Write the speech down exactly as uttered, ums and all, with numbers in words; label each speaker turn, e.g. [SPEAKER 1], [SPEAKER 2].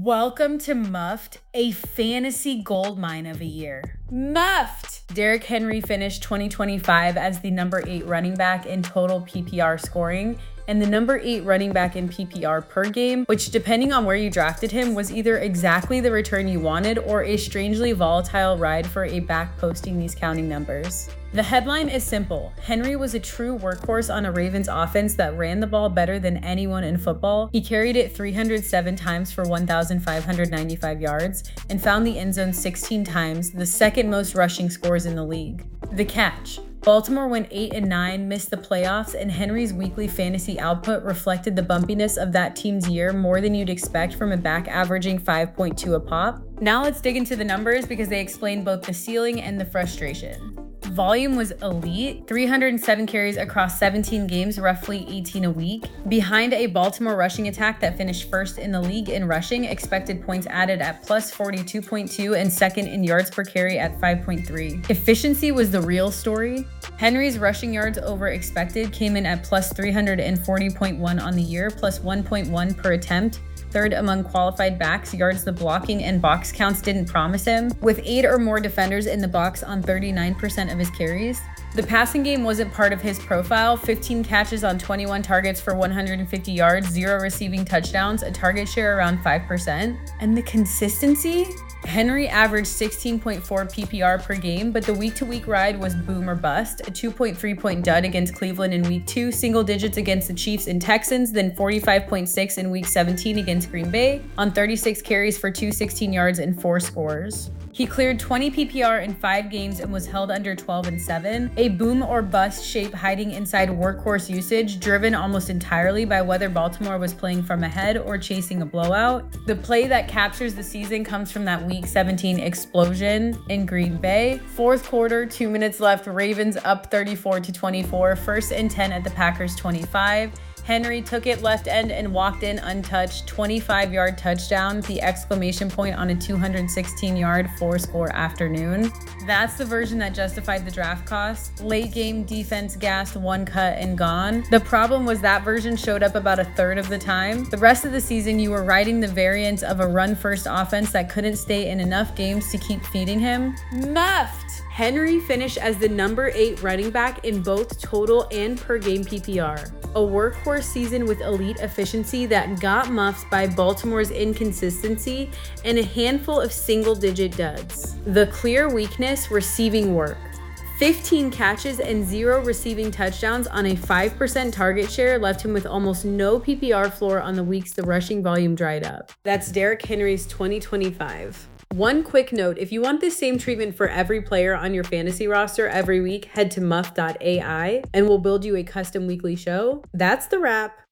[SPEAKER 1] Welcome to Muffed, a fantasy goldmine of a year. Muffed! Derrick Henry finished twenty twenty-five as the number eight running back in total P P R scoring and the number eight running back in P P R per game, which depending on where you drafted him was either exactly the return you wanted or a strangely volatile ride for a back posting these counting numbers. The headline is simple. Henry was a true workhorse on a Ravens offense that ran the ball better than anyone in football. He carried it three hundred seven times for one thousand five hundred ninety-five yards and found the end zone sixteen times, the second most rushing scores in the league. The catch. Baltimore went eight and nine, missed the playoffs, and Henry's weekly fantasy output reflected the bumpiness of that team's year more than you'd expect from a back averaging five point two a pop. Now let's dig into the numbers because they explain both the ceiling and the frustration. Volume was elite, three hundred seven carries across seventeen games, roughly eighteen a week. Behind a Baltimore rushing attack that finished first in the league in rushing, expected points added at plus forty-two point two and second in yards per carry at five point three. Efficiency was the real story. Henry's rushing yards over expected came in at plus three hundred forty point one on the year, plus one point one per attempt. Third among qualified backs, yards the blocking and box counts didn't promise him, with eight or more defenders in the box on thirty-nine percent of his carries. The passing game wasn't part of his profile, fifteen catches on twenty-one targets for one hundred fifty yards, zero receiving touchdowns, a target share around five percent. And the consistency? Henry averaged sixteen point four P P R per game, but the week-to-week ride was boom or bust. A two point three point dud against Cleveland in week two, single digits against the Chiefs and Texans, then forty-five point six in week seventeen against Green Bay, on thirty-six carries for two hundred sixteen yards and four scores. He cleared twenty P P R in five games and was held under twelve and seven, a boom or bust shape hiding inside workhorse usage, driven almost entirely by whether Baltimore was playing from ahead or chasing a blowout. The play that captures the season comes from that week seventeen explosion in Green Bay. Fourth quarter, two minutes left, Ravens up thirty-four to twenty-four, first and ten at the Packers twenty-five. Henry took it left end and walked in untouched, twenty-five yard touchdown, the exclamation point on a two hundred sixteen yard four score afternoon. That's the version that justified the draft cost. Late game defense gassed, one cut and gone. The problem was that version showed up about a third of the time. The rest of the season, you were riding the variance of a run first offense that couldn't stay in enough games to keep feeding him. Muffed! Henry finished as the number eight running back in both total and per game P P R. A workhorse season with elite efficiency that got muffed by Baltimore's inconsistency and a handful of single-digit duds. The clear weakness, receiving work. fifteen catches and zero receiving touchdowns on a five percent target share left him with almost no P P R floor on the weeks the rushing volume dried up. That's Derrick Henry's twenty twenty-five. One quick note, if you want this same treatment for every player on your fantasy roster every week, head to muff dot A I and we'll build you a custom weekly show. That's the wrap.